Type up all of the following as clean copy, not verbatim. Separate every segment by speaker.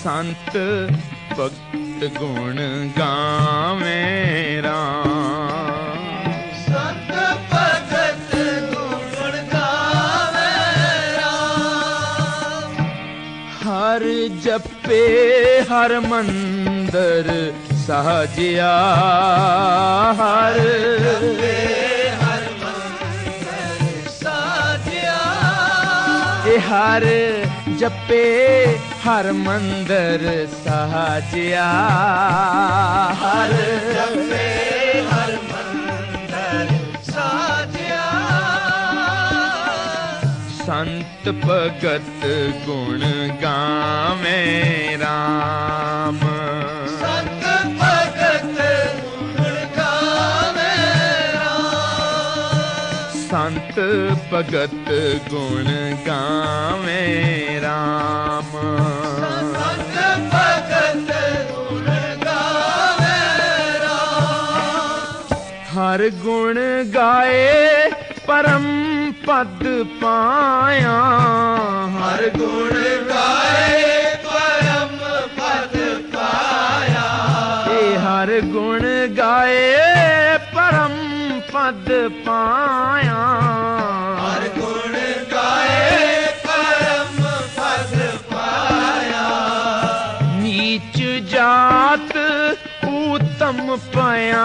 Speaker 1: संत भगत गुण गावें राम।
Speaker 2: संत भगत गुण गावें राम।
Speaker 1: हर जपे हर मंदर साजिया, हर
Speaker 2: जपे हर मंदर साजिया।
Speaker 1: हर जपे हर मंदर साजिया, हर
Speaker 2: जपे हर मंदर साजिया।
Speaker 1: संत भगत गुण गावें राम।
Speaker 2: संत भगत गुण गावें राम।
Speaker 1: संत भगत गुण गावें राम।
Speaker 2: संत भगत गुण गावें राम।
Speaker 1: हर गुण गाए परम पद पाया,
Speaker 2: हर गुण गाए परम पद पाया।
Speaker 1: हर गुण गाए परम पद पाया।
Speaker 2: हर गुण गाए परम पद पाया।
Speaker 1: नीच जात उत्तम पाया,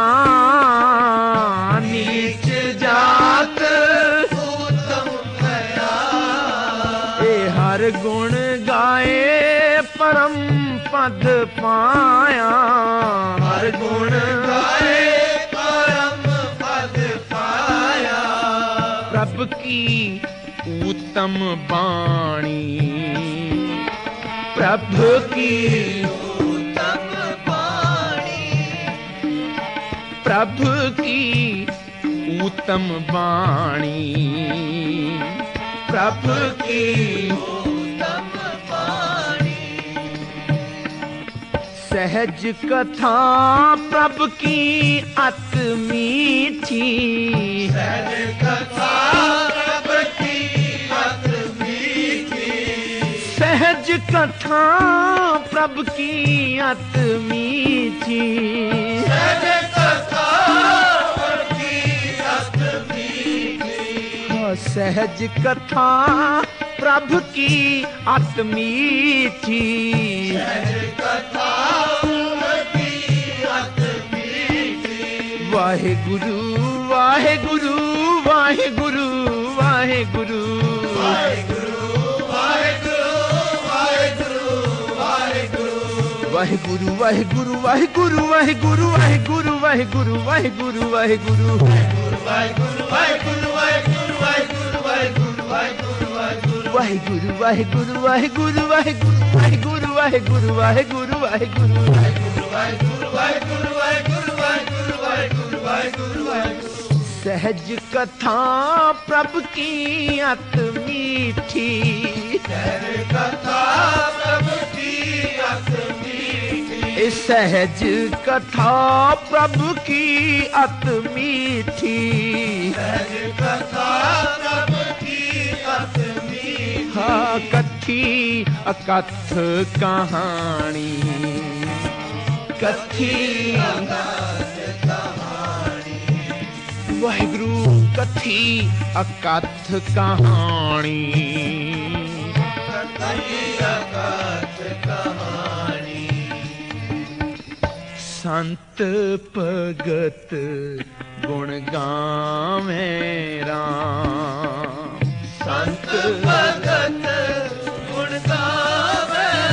Speaker 1: नीच जात
Speaker 2: उत्तम पाया।
Speaker 1: हर गुण गाए परम पद पाया।
Speaker 2: हर गुण गाए परम पद पाया।
Speaker 1: प्रभ की उत्तम बाणी, प्रभ की
Speaker 2: उत्तम बाणी।
Speaker 1: प्रभ की उत्तम बाणी, प्रभ की
Speaker 2: उत्तम बाणी।
Speaker 1: सहज कथा प्रभ की अत मीठी,
Speaker 2: सहज कथा प्रभ की अत मीठी।
Speaker 1: सहज कथा प्रभ की अत मीठी।
Speaker 2: सहज कथा प्रभ की अत मीठी।
Speaker 1: सहज कथा प्रभ की अत मीठी।
Speaker 2: सहज कथा प्रभ की अत मीठी।
Speaker 1: वाहेगुरु वाहेगुरु वाहेगुरु वाहेगुरु
Speaker 2: वाहेगुरु वाहेगुरु वाहेगुरु वाहेगुरु।
Speaker 1: वाहेगुरु वाहेगुरु वाहेगुरु वाहेगुरु वाहेगुरु वाहेगुरु वाहेगुरु वाहेगुरु
Speaker 2: वाहेगुरु वाहेगुरु वाहेगुरु वाहेगुरु वाहेगुरु वाहेगुरु वाहेगुरु वाहेगुरु।
Speaker 1: वाहेगुरु वाहेगुरु वाहेगुरु वाहेगुरु वाहेगुरु वाहेगुरु वाहेगुरु वाहेगुरु
Speaker 2: वाहेगुरु वाहेगुरु वाहेगुरु वाहेगुरु वाहेगुरु वाहेगुरु वाहेगुरु।
Speaker 1: सहज कथा प्रभ की अत मीठी।
Speaker 2: सहज कथा प्रभ की अत मीठी।
Speaker 1: सहज कथा प्रभ की अत मीठी।
Speaker 2: सहज कथा प्रभ की अत मीठी।
Speaker 1: हाँ कथी अकथ कहानी, कथी वाहिगुरु कथी अकथ कहानी।
Speaker 2: कथी अकथ कहानी।
Speaker 1: संत भगत गुण गावें राम।
Speaker 2: संत भगत गुण गावें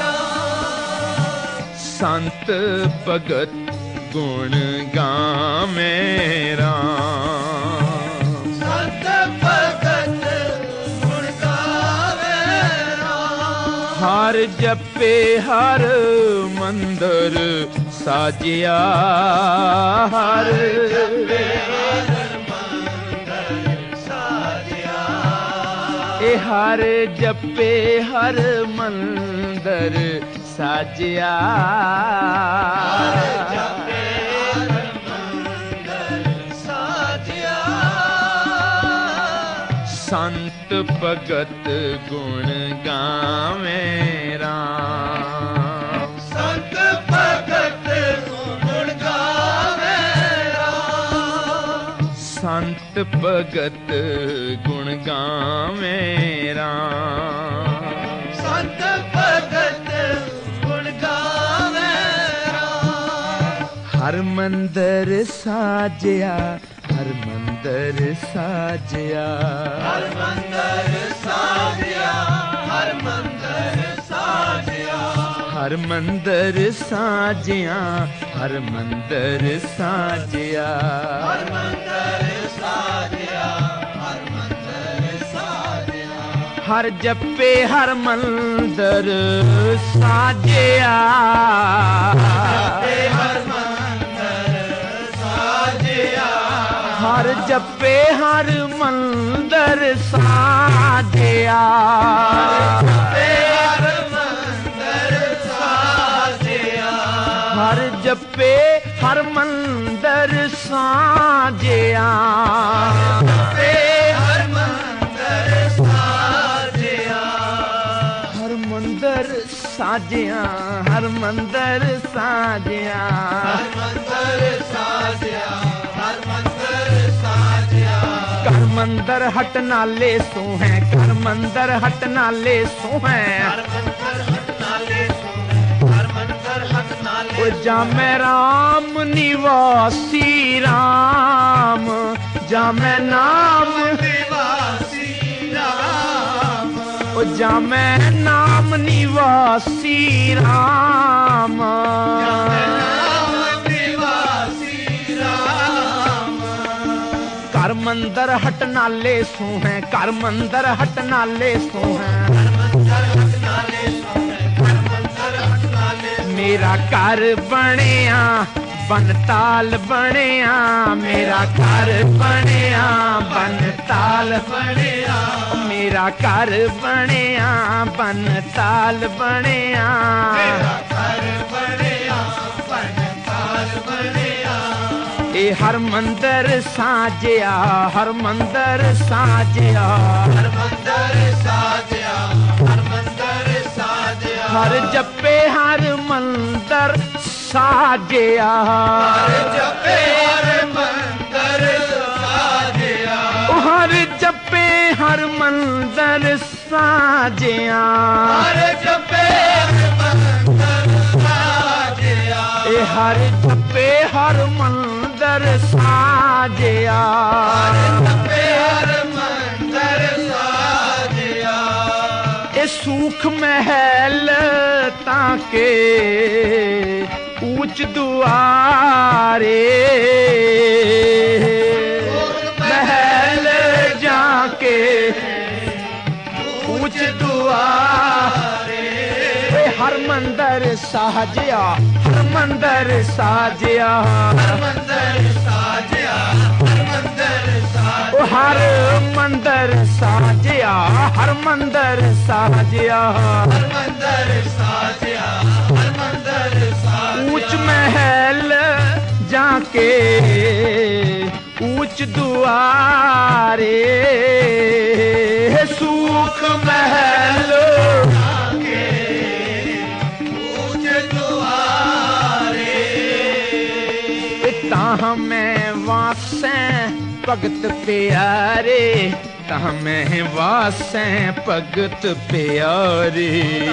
Speaker 2: राम।
Speaker 1: संत भगत गुण गावें राम।
Speaker 2: संत भगत गुण गावें राम।
Speaker 1: हर जपे हर मंदर साजिया, हर
Speaker 2: जपे हर मंदर साजिया।
Speaker 1: हर जपे हर मंदर साजिया।
Speaker 2: जपे हर मंदर साजिया।
Speaker 1: संत भगत गुण गावें राम। ਭਗਤ ਗੁਣ ਗਾਵੇਂ ਰਾਮ।
Speaker 2: ਸੰਤ ਭਗਤ ਗੁਣ ਗਾਵੇਂ ਰਾਮ।
Speaker 1: ਹਰ ਮੰਦਰ ਸਾਜਿਆ, ਹਰ ਮੰਦਰ ਸਾਜਿਆ,
Speaker 2: ਹਰ ਮੰਦਰ ਸਾਜਿਆ, ਹਰ ਮੰਦਰ ਸਾਜਿਆ,
Speaker 1: ਹਰ ਮੰਦਰ ਸਾਜਿਆ, ਹਰ ਮੰਦਰ ਸਾਜਿਆ,
Speaker 2: ਹਰ ਮੰਦਰ ਸਾਜਿਆ, ਹਰ ਮੰਦਰ ਸਾਜਿਆ,
Speaker 1: ਹਰ ਜਪੇ ਹਰ ਮੰਦਰ ਸਾਜਿਆ,
Speaker 2: ਹਰ ਮੰਦਰ ਸਾਜਿਆ,
Speaker 1: ਹਰ ਜਪੇ ਹਰ ਮੰਦਰ ਸਾਜਿਆ, ਹਰ ਜਪੇ ਹਰ ਮੰਦਰ ਸਾਜਿਆ,
Speaker 2: ਹਰ ਮੰਦਰ ਸਾਜਿਆ,
Speaker 1: ਹਰ ਮੰਦਰ ਸਾਜਿਆ, ਹਰ ਮੰਦਰ ਸਾਜਿਆ,
Speaker 2: ਹਰ ਮੰਦਰ ਸਾਜਿਆ, ਹਰ ਮੰਦਰ ਸਾਜਿਆ,
Speaker 1: ਕਰ ਮੰਦਰ ਹਟ ਨਾਲੇ ਸੋਹੈ, ਕਰ ਮੰਦਰ ਹਟ ਨਾਲੇ ਸੋਹੈ,
Speaker 2: ਹਰ ਮੰਦਰ ਹਟ ਨਾਲੇ ਸੋਹੈ, ਹਰ ਮੰਦਰ ਹਟ ਨਾਲੇ
Speaker 1: ਓ ਜਾਮੈ ਰਾਮ ਨਿਵਾਸੀ ਰਾਮ, ਜਾਮੈ ਨਾਮ
Speaker 2: ਨਿਵਾਸੀ ਰਾਮ,
Speaker 1: ਓ ਜਾਮੈ ਨਾਮ ਨਿਵਾਸੀ ਰਾਮ,
Speaker 2: ਨਾਮ ਨਿਵਾਸੀ ਰਾਮ,
Speaker 1: ਕਰ ਮੰਦਰ ਹਟ ਨਾਲੇ ਸੋਹੈ, ਕਰ ਮੰਦਰ ਹਟ ਨਾਲੇ ਸੋਹੈ,
Speaker 2: ਹਰ ਮੰਦਰ ਹਟ ਨਾਲੇ ਸੋਹੈ, ਹਰ ਮੰਦਰ ਹਟ ਨਾਲੇ
Speaker 1: ਮੇਰਾ ਘਰ ਬਣਿਆ ਬਨਤਾਲ ਬਣਿਆ, ਮੇਰਾ ਘਰ ਬਣਿਆ ਬਨਤਾਲ
Speaker 2: ਬਣਿਆ,
Speaker 1: ਮੇਰਾ ਘਰ ਬਣਿਆ ਬਨਤਾਲ ਬਣਿਆ,
Speaker 2: ਮੇਰਾ ਘਰ ਬਣਿਆ, ਬਣਤਾਲ ਬਣਿਆ,
Speaker 1: ਇਹ ਹਰ ਮੰਦਰ ਸਾਜਿਆ, ਹਰ ਮੰਦਰ ਸਾਜਿਆ,
Speaker 2: ਹਰ ਮੰਦਰ ਸਾਜਿਆ, ਹਰ ਮੰਦਰ ਸਾਜਿਆ,
Speaker 1: ਹਰ ਜਪੇ ਹਰ ਮੰਦਰ ਸਾਜਿਆ,
Speaker 2: ਹਰ ਜਪੇ ਹਰ ਮੰਦਰ ਸਾਜਿਆ,
Speaker 1: ਹਰ ਜਪੇ ਹਰ ਮੰਦਰ ਸਾਜਿਆ,
Speaker 2: ਹਰ ਜਪੇ ਹਰ ਮੰਦਰ ਸਾਜਿਆ,
Speaker 1: ਇਹ ਹਰ ਜਪੇ ਹਰ ਮੰਦਰ ਸਾਜਿਆ,
Speaker 2: ਹਰ ਜਪੇ ਹਰ ਮੰਦਰ ਸਾਜਿਆ,
Speaker 1: ਇਹ ਸੂਖ ਮਹਿਲ ਤਾਂ ਕੇ ਉੱਚ ਦੁਆਰੇ, ਮਹਿਲ ਜਾ ਕੇ ਉੱਚ ਦੁਆਰੇ, ਹਰ ਮੰਦਰ ਸਾਜਿਆ, ਹਰ ਮੰਦਰ ਸਾਜਿਆ,
Speaker 2: ਹਰ ਮੰਦਰ ਸਾਜਿਆ, ਹਰ ਮੰਦਰ ਸਾਜਿਆ,
Speaker 1: ਉਹ ਹਰ ਮੰਦਰ ਸਾਜਿਆ, ਹਰ ਮੰਦਰ ਸਾਜਿਆ,
Speaker 2: ਹਰ ਮੰਦਰ ਸਾਜਿਆ, ਹਰ ਮੰਦਰ ਸਾਜਿਆ,
Speaker 1: ਉੱਚ ਮਹਿਲ ਜਾ ਕੇ ਉੱਚ ਦੁਆਰੇ, ਸੁਖ ਮਹਿਲ
Speaker 2: ਉੱਚ ਦੁਆਰੇ,
Speaker 1: ਤਾਂ ਮੈਂ ਵਾਸੈ ਭਗਤ ਪਿਆਰੇ, ਤਾਂ ਮੈਂ ਵਾਸੈ ਭਗਤ ਪਿਆਰੇ,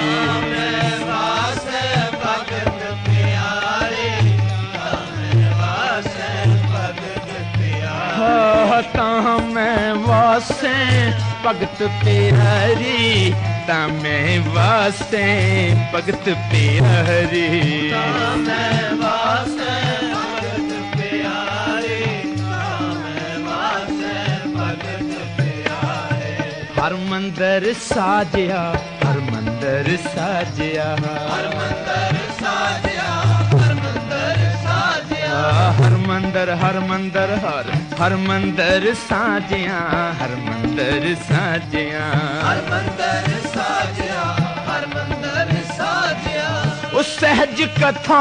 Speaker 2: ਵਾਸੈ ਭਗਤ ਪਿਆਰੇ, ਹਮੇ ਵਾਸੈ ਭਗਤ ਪਿਆਰੇ,
Speaker 1: ਤਾਂ ਮੈਂ ਵਾਸੈ ਭਗਤ ਪਿਆਰੀ, ਤਾਂ ਮੈਂ ਵਾਸੈ ਭਗਤ ਪਿਆਰੀ,
Speaker 2: ਹਮੇ ਵਾਸੈ ਭਗਤ ਪਿਆਰੇ, ਹਮੇ ਵਾਸੈ ਭਗਤ ਪਿਆਰੇ,
Speaker 1: ਹਰ ਮੰਦਰ ਸਾਜਿਆ, ਹਰ ਮੰਦਰ ਸਾਜਿਆ,
Speaker 2: ਹਰ ਮੰਦਰ ਸਾਜਿਆ, ਹਰ ਮੰਦਰ ਸਾਜਿਆ,
Speaker 1: ਹਰ ਮੰਦਰ ਹਰ ਮੰਦਰ ਹਰ ਮੰਦਰ ਸਾਜਿਆ, ਹਰ ਮੰਦਰ ਸਾਜਿਆ,
Speaker 2: ਹਰ ਮੰਦਰ ਸਾਜਿਆ, ਹਰ ਮੰਦਰ ਸਾਜਿਆ,
Speaker 1: ਉਹ ਸਹਿਜ ਕਥਾ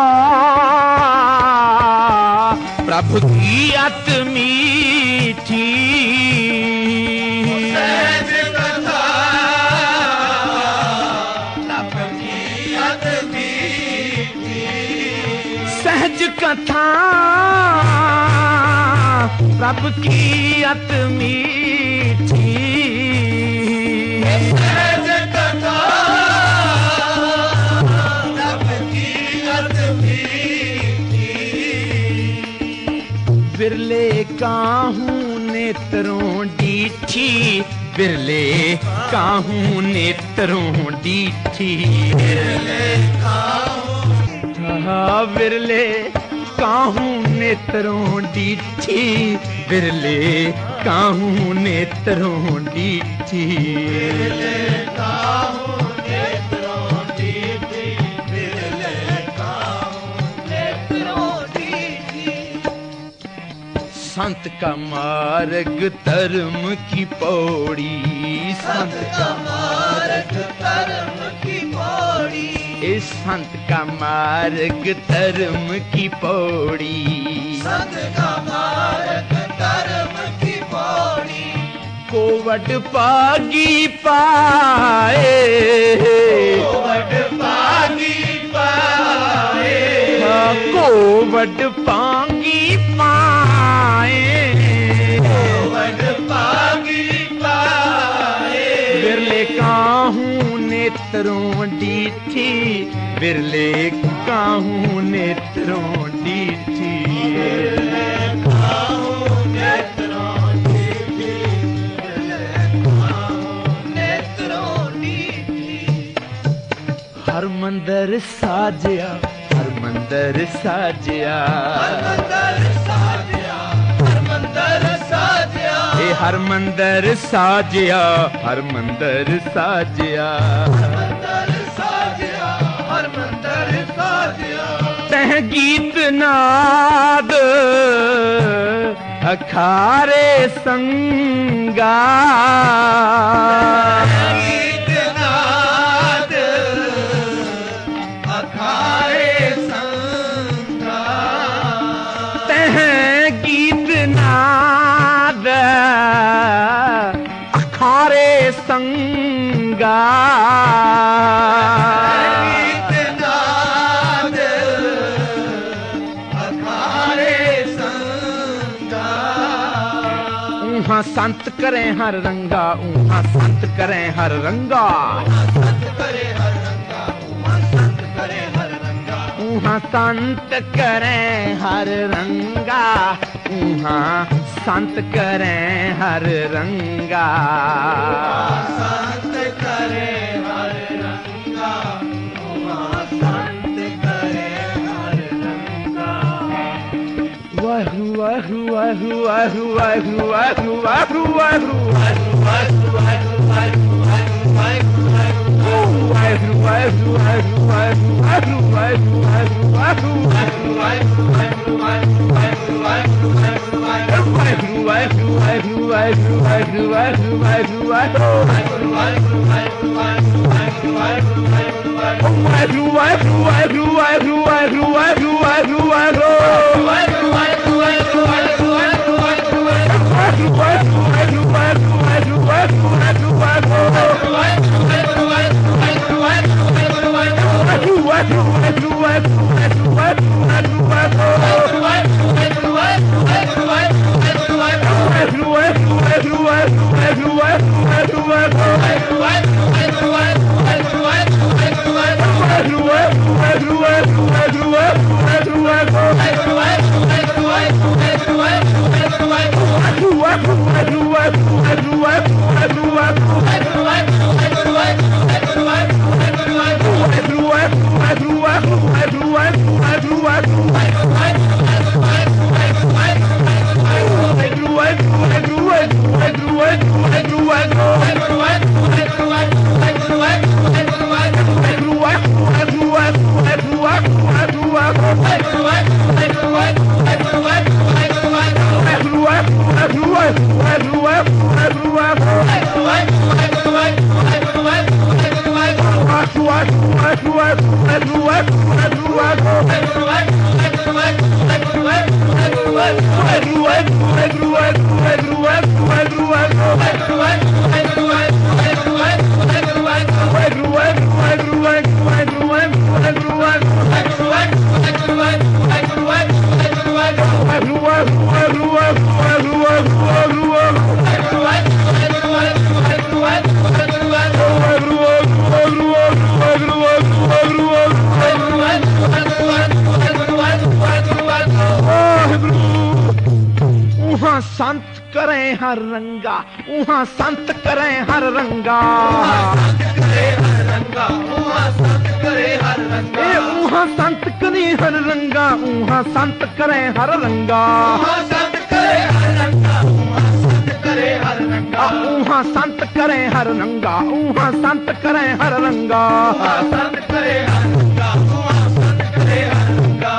Speaker 1: ਪ੍ਰਭੂ ਦੀ ਅਤ ਮੀਠੀ,
Speaker 2: ਸਹਿਜ ਕਥਾ ਪ੍ਰਭ ਕੀ ਅਤ ਮੀਠੀ,
Speaker 1: ਸਹਿਜ ਕਥਾ रब की अत मीठी
Speaker 2: सहज कथा रब की अत मीठी
Speaker 1: बिरले काहू नेत्रों डीठी बिरले काहू नेत्रों डीठी
Speaker 2: बिरले
Speaker 1: काहू नेत्रों डीठी बिरले काहू नेत्रों डीठी
Speaker 2: बिरले काहू नेत्रों डीठी बिरले काहू नेत्रों डीठी
Speaker 1: संत का मार्ग धर्म की पौड़ी
Speaker 2: संत का मार्ग धर्म की पौड़ी
Speaker 1: इस संत का मार्ग धर्म की पौड़ी
Speaker 2: संत का मार्ग धर्म की पौड़ी
Speaker 1: कोवट पागी पाए
Speaker 2: कोवट पागी पाए
Speaker 1: कोवट पागी पाए
Speaker 2: कोवट पागी पाए
Speaker 1: बिरले काहू नेत्रों डीठी बिरले काहू नेत्रों डीठी
Speaker 2: बिरले काहू नेत्रों डीठी बिरले काहू नेत्रों डीठी
Speaker 1: हर मंदिर साजिया हर मंदिर साजिया
Speaker 2: हर मंदिर साजिया हर मंदिर साजिया
Speaker 1: हर मंदिर साजिया हर मंदिर साजिया
Speaker 2: हर मंदिर साजिया
Speaker 1: तह गीत नाद अखारे संगा
Speaker 2: गीत नाद अखारे संगा
Speaker 1: तह गीत नाद अखारे संगा
Speaker 2: गीत नाद अखारे संगा
Speaker 1: ऊहा संत करें हर रंगा ऊहा संत करें हर रंगा
Speaker 2: संत करे हर रंगा संत करे हर रंगा
Speaker 1: ऊहा संत करें हर रंगा ऊहा संत करें हर रंगा
Speaker 2: संत करे हर रंगा संत करे हर रंगा
Speaker 1: वाहु वाहु वाहु वाहु वाहु वाहु वाहु वाहु
Speaker 2: Everyone
Speaker 1: करे हर रंगा उहाँ संत करे हर रंगा
Speaker 2: करे हर रंगा उहाँ संत करे हर रंगा
Speaker 1: उहाँ संत करे हर रंगा उहाँ संत करे हर रंगा
Speaker 2: उहाँ संत करे हर रंगा उहाँ संत करे हर रंगा
Speaker 1: उहाँ संत करे हर रंगा उहाँ संत करे हर रंगा
Speaker 2: उहाँ संत करे हर रंगा उहाँ संत करे हर रंगा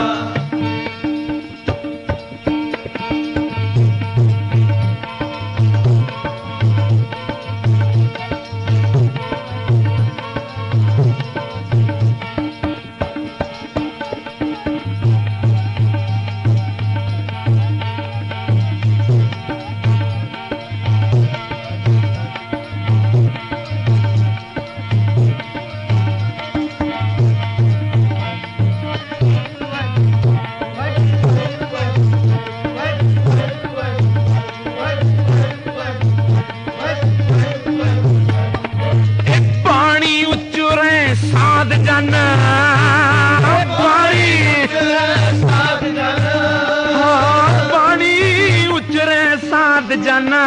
Speaker 1: जाना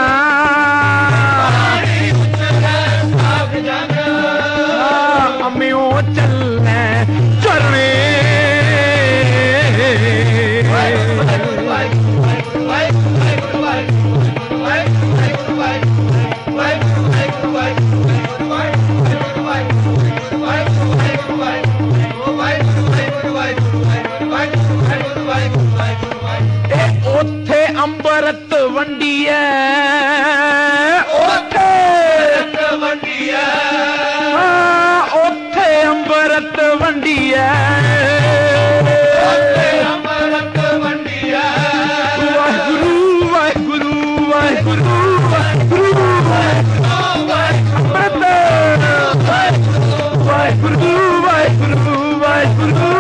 Speaker 1: अम्यो चलने चरणे ओथे अंबरत वंडी है ओथे
Speaker 2: वंडी है
Speaker 1: ओथे अंबरत वंडी है
Speaker 2: अमरत वंडी है
Speaker 1: वाहिगुरु वाहिगुरु वाहिगुरु वाहिगुरु वाहिगुरु वाहिगुरु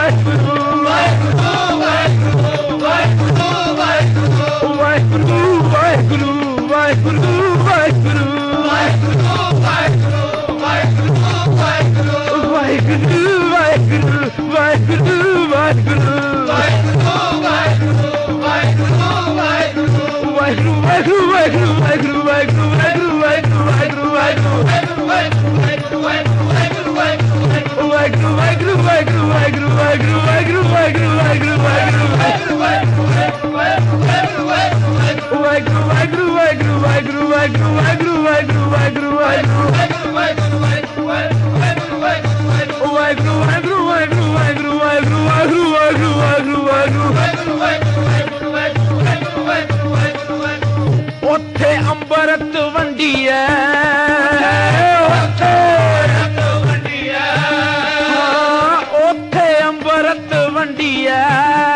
Speaker 1: ओथे अंबरत वंडी है ओथे अंबरत वंडी है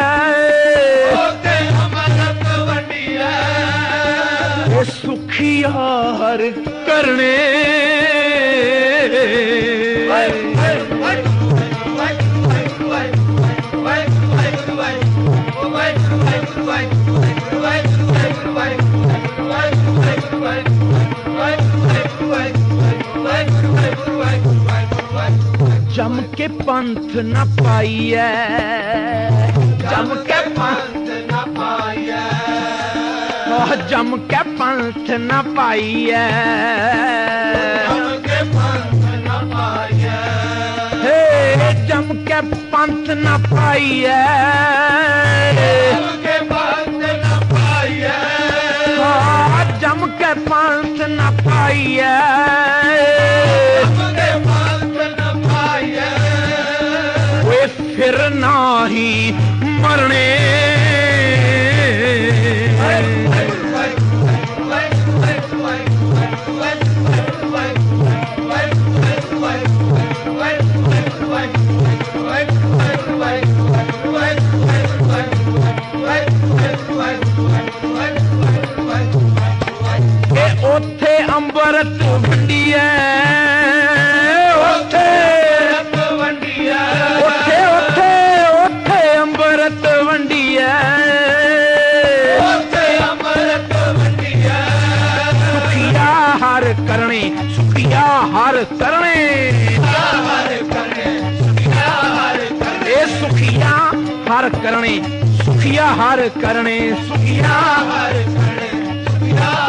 Speaker 1: सुखिया हर करने जम के पंथ न पाइए जम के पंथ न पाइए जम के पंथ न पाइए हे जम के पंथ न पाइए जम के पंथ न पाइए वे फिर नाही मरने ओथे अंबरत वंडी है ओथे ओथे ओथे ओथे अंबरत वंडी है सुखिया हर करने सुखिया हर करने ए सुखिया हर करने सुखिया हर करने सुखिया हर करने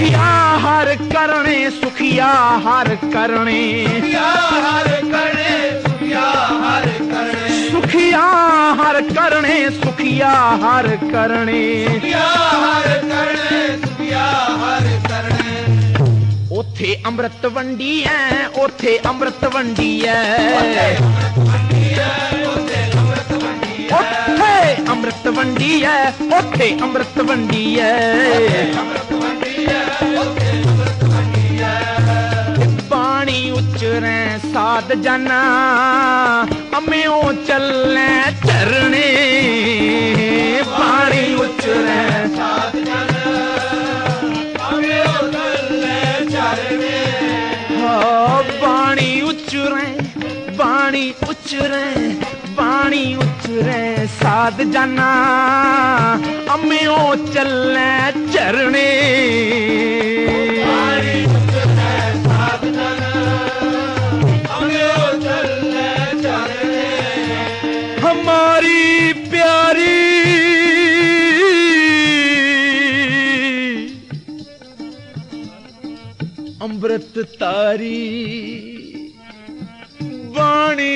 Speaker 1: सुखिया हर करने सुखिया हर करने
Speaker 2: सुखिया हर करने सुखिया हर करने
Speaker 1: सुखिया हर करने सुखिया हर करने
Speaker 2: सुखिया हर करने सुखिया हर करने
Speaker 1: ओथे अमृत वंडी है ओथे अमृत वंडी है ओथे अमृत वंडी है ओथे अमृत वंडी है पानी उचरे साध जाना अम्यो चलने चरने पानी उचरे
Speaker 2: साध जाना अम्यो चलने चरने
Speaker 1: पानी उचरे पानी उचरे पानी उचरे साध जाना अम्यो चलने चरने
Speaker 2: पानी उचरे साध जाना अम्यो चलने चरने
Speaker 1: हमारी प्यारी अमृत तारी वाणी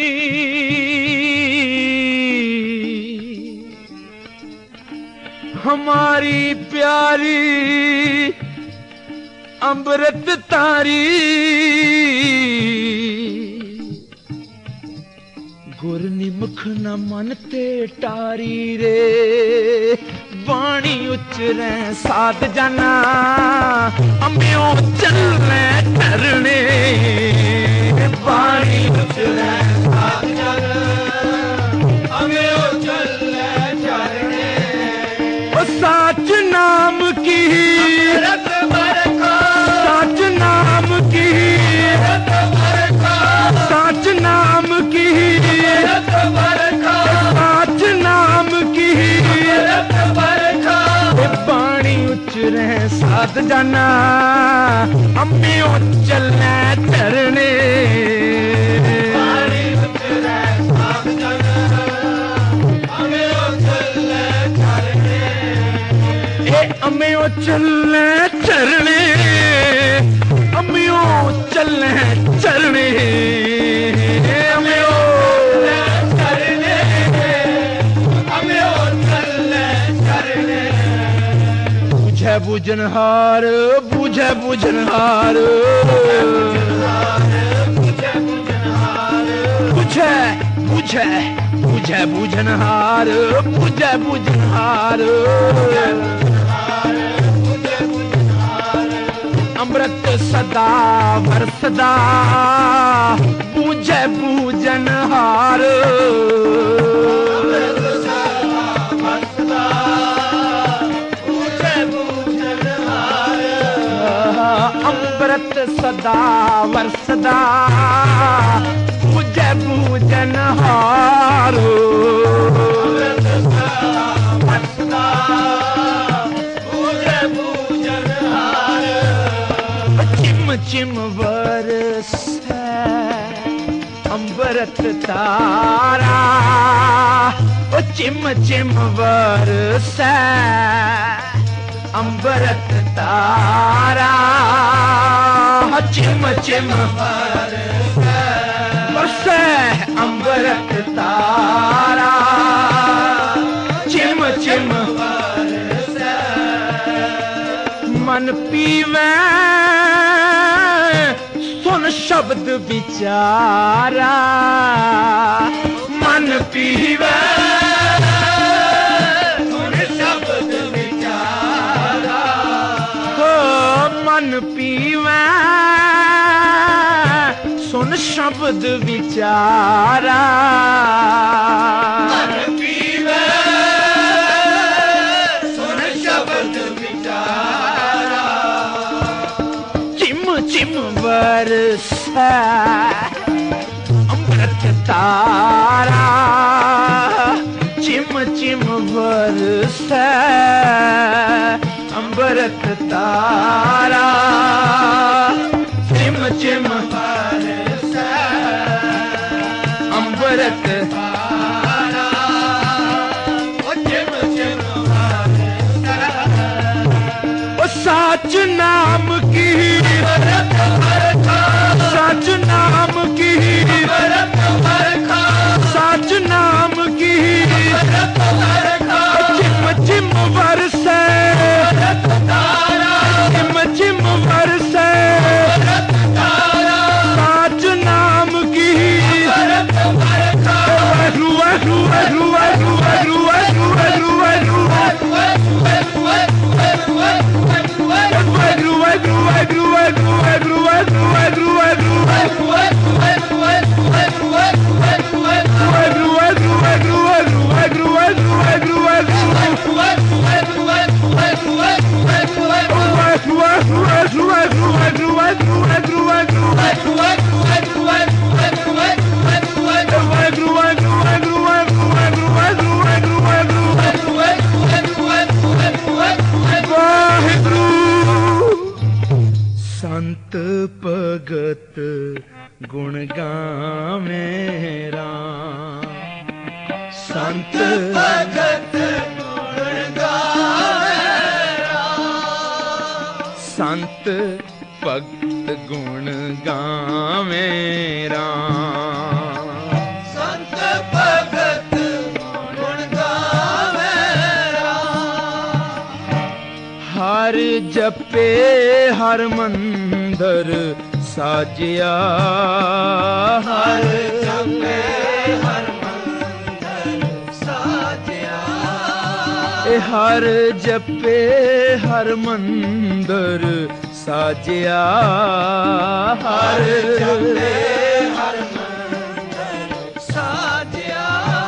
Speaker 1: हमारी प्यारी अमृत तारी गुर निमख न मन ते टारी रे वाणी उचरे साध जाना अम्यो चलने चरने वाणी उचरे
Speaker 2: साध जाना अम्यो चलने चरने
Speaker 1: साच नाम की
Speaker 2: रत बरखा
Speaker 1: साच नाम की
Speaker 2: रत बरखा
Speaker 1: साच नाम की
Speaker 2: रत बरखा
Speaker 1: साच नाम की
Speaker 2: रत बरखा
Speaker 1: पानी उचरे साध जाना अम्मियो चलने चरने
Speaker 2: पानी उचरे साध जाना अम्यो चलने चरने
Speaker 1: अम्मियो चलने चरने अम्मियो चलने चरने अम्मियो
Speaker 2: चरने अम्यो चलने चरने
Speaker 1: बुझे बुझनहार बुझे बुझनहार
Speaker 2: बुझे बुझनहार
Speaker 1: बुझे बुझे बुझे बुझनहार बुझे बुझनहार अमृत सदा वरसदा बुझे बुझनहार अमृत सदा वरसदा बुझे बुझनहार चिम चिम बरस अमृत तारा ओ चिम चिम बरस अमृत तारा चिम चिम बरस अमृत तारा चिम चिम मन पीवे सुन शब्द विचारा मन पीवे
Speaker 2: सुन शब्द विचारा
Speaker 1: हो मन पीवे सुन शब्द विचारा
Speaker 2: मन पीवे सुन शब्द विचारा
Speaker 1: चिम चिम बरस अमृत तारा चिम चिम बरस अमृत तारा चिम चिम
Speaker 2: बरस
Speaker 1: अमृत
Speaker 2: तारा ओ चिम चिम बरस
Speaker 1: ओ साच गुण गावें राम। संत
Speaker 2: भगत गुण गावें राम।
Speaker 1: संत भगत गुण गावें राम।
Speaker 2: संत भगत गुण गावें राम।
Speaker 1: हर जपे हर मंदर साजिया।
Speaker 2: हर जपे हर मंदर साजिया।
Speaker 1: हर जपे हर मंदर साजिया।
Speaker 2: हर जपे हर मंदर साजिया।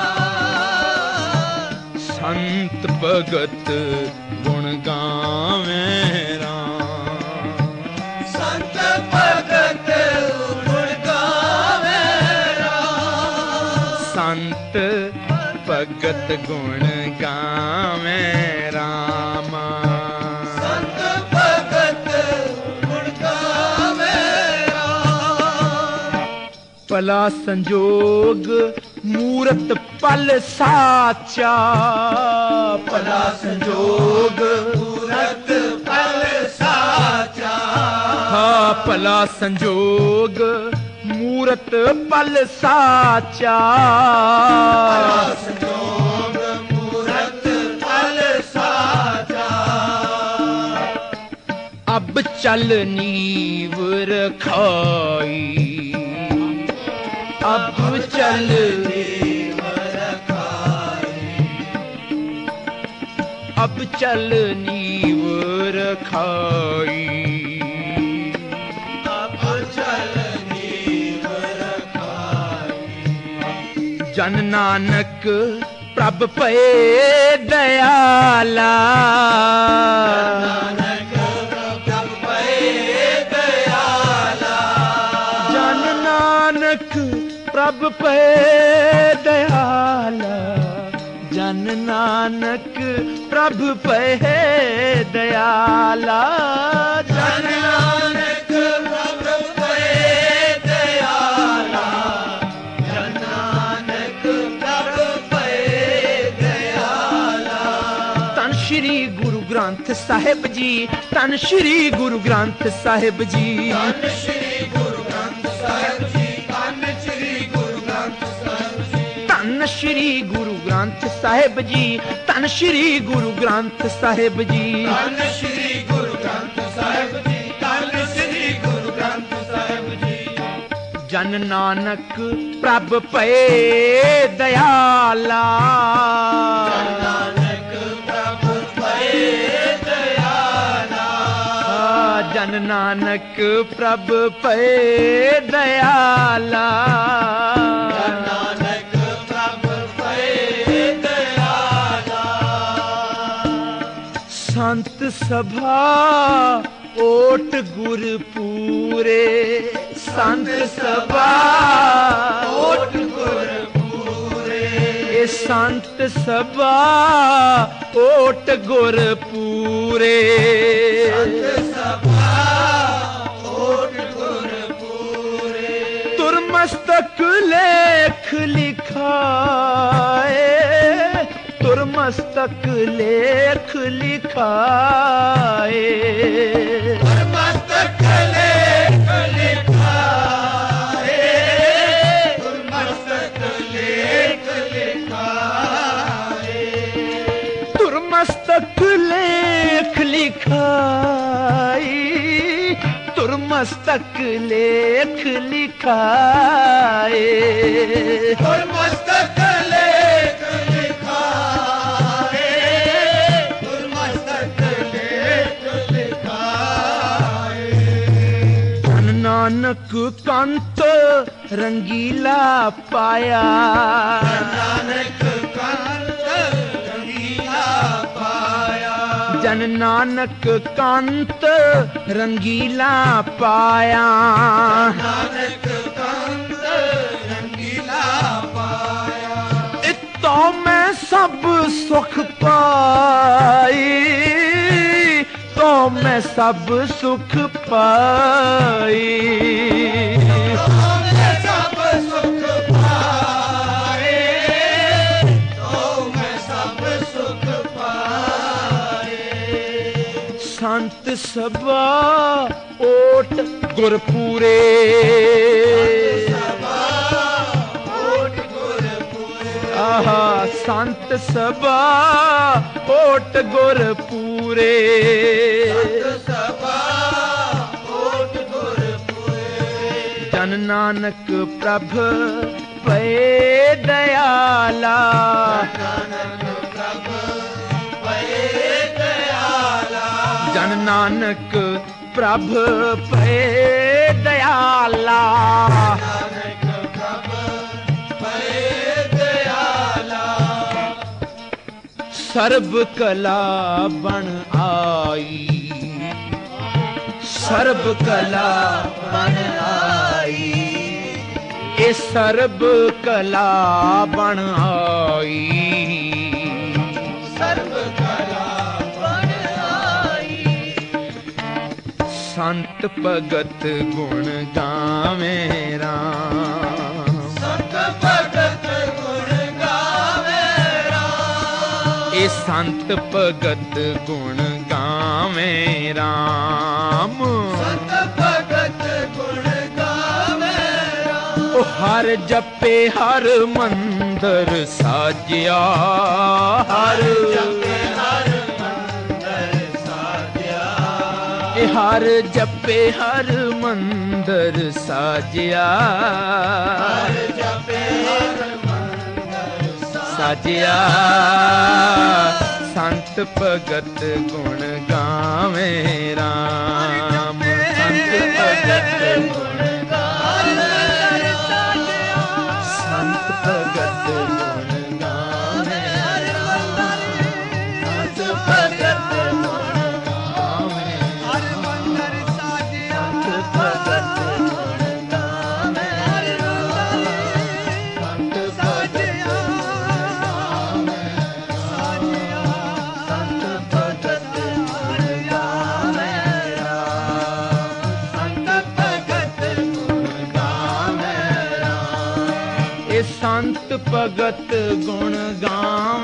Speaker 1: संत भगत गुण गावें राम।
Speaker 2: संत भगत गुण गावें राम।
Speaker 1: संत भगत गुण गावें राम।
Speaker 2: संत भगत गुण गावें राम।
Speaker 1: भला संजोग मूरत पल साचा।
Speaker 2: भला संजोग मूरत पल साचा।
Speaker 1: हाँ भला संजोग मूरत पल साचा।
Speaker 2: भला संजोग मूरत पल साचा।
Speaker 1: अब चल नीव रखाई। अब चल
Speaker 2: नीव रखाई।
Speaker 1: अब चल नीव रखाई।
Speaker 2: अब चल नीव रखाई।
Speaker 1: जन नानक प्रभ पे दयाला।
Speaker 2: नानक प्रभ पे दयाला।
Speaker 1: जन नानक प्रभ पे दयाला। जन नानक प्रभ पे दयाला।
Speaker 2: जन नानक प्रभ पे दयाला। जन नानक प्रभ पे दयाला।
Speaker 1: तन श्री गुरु ग्रंथ साहिब जी। तन श्री गुरु ग्रंथ साहिब जी।
Speaker 2: धन श्री गुरु ग्रंथ साहिब जी। धन श्री गुरु ग्रंथ साहिब जी।
Speaker 1: धन श्री गुरु ग्रंथ साहिब जी। धन श्री गुरु ग्रंथ साहिब जी।
Speaker 2: धन श्री गुरु ग्रंथ साहिब जी। धन श्री गुरु ग्रंथ साहिब जी।
Speaker 1: जन नानक प्रभ पे दयाला।
Speaker 2: नानक प्रभ पे दयाला।
Speaker 1: जन नानक प्रभ पे दयाला।
Speaker 2: नानक प्रभ पे दयाला।
Speaker 1: संत सभा ओट गुर पूरे। संत सभा
Speaker 2: ओट गुर पूरे।
Speaker 1: संत सभा ओट गुर पूरे।
Speaker 2: संत सभा ओट गुर पूरे।
Speaker 1: तुरमस्तक लेख लिखाए। तुरमस्तक लेख लिखाए।
Speaker 2: मस्तक लेख लिखाए। मस्तक लेख लिखाए।
Speaker 1: तुरमस्तक लेख लिखाई। तुरमस्तक लेख लिखाए।
Speaker 2: मस्तक लेख लिखाए। मस्तक लेख लिखाए।
Speaker 1: धन नानक कंत रंगीला पाया।
Speaker 2: नानक कंत रंगीला पाया।
Speaker 1: जन नानक कंत रंगीला पाया।
Speaker 2: नानक कंत रंगीला पाया।
Speaker 1: इतो मैं सब सुख पाई। तो मैं सब सुख पाई। ਸਭਾ ਓਟ ਗੁਰਪੂਰੇ, ਆਹਾ ਸੰਤ ਸਭਾ ਓਟ ਗੁਰਪੂਰੇ, ਜਨ ਨਾਨਕ ਪ੍ਰਭ ਪਏ ਦਇਆਲਾ, ਜਨ ਨਾਨਕ ਪ੍ਰਭ ਪਏ ਦਇਆਲਾ, ਸਰਬ ਕਲਾ ਬਣ ਆਈ, ਸਰਬ ਕਲਾ ਬਣ ਆਈ, ਇਹ ਸਰਬ ਕਲਾ ਬਣ ਆਈ, ਸਰਬ ਕਲਾ ਬਣ ਆਈ, ਸੰਤ ਭਗਤ ਗੁਣ ਗਾਵੇਂ ਰਾਮ, ਸੰਤ ਭਗਤ ਗੁਣ ਗਾਵੇਂ ਰਾਮ, ਇਹ ਸੰਤ ਭਗਤ ਗੁਣ ਗਾਵੇਂ ਰਾਮ, ਸੰਤ ਭਗਤ ਗੁਣ ਗਾਵੇਂ ਰਾਮ, ਉਹ ਹਰ ਜਪੇ ਹਰ ਮੰਦਰ ਸਾਜਿਆ, ਹਰ ਜਪੇ ਹਰ ਮੰਦਰ ਸਾਜਿਆ, ਇਹ ਹਰ ਜਪੇ ਹਰ ਮੰਦਰ ਸਾਜਿਆ, ਹਰ ਜਪੇ ਹਰ ਮੰਦਰ ਸਾਜਿਆ, ਸੰਤ ਭਗਤ ਗੁਣ ਗਾਵੇਂ ਰਾਮ, ਸੰਤ ਭਗਤ ਗੁਣ ਗਾਵੇਂ, ਸੰਤ ਭਗਤ ਗੁਣ ਗਾਵੇਂ ਰਾਮ, ਸੰਤ ਭਗਤ ਗੁਣ ਗਾਵੇਂ, ਹਰ ਮੰਦਰ ਸਾਜਿਆ, ਸੰਤ ਭਗਤ ਗੁਣ ਗਾਵੇਂ ਰਾਮ, ਸੰਤ ਸਾਜਿਆ, ਸੰਤ ਭਗਤ ਗੁਣ ਗਾਵੇਂ।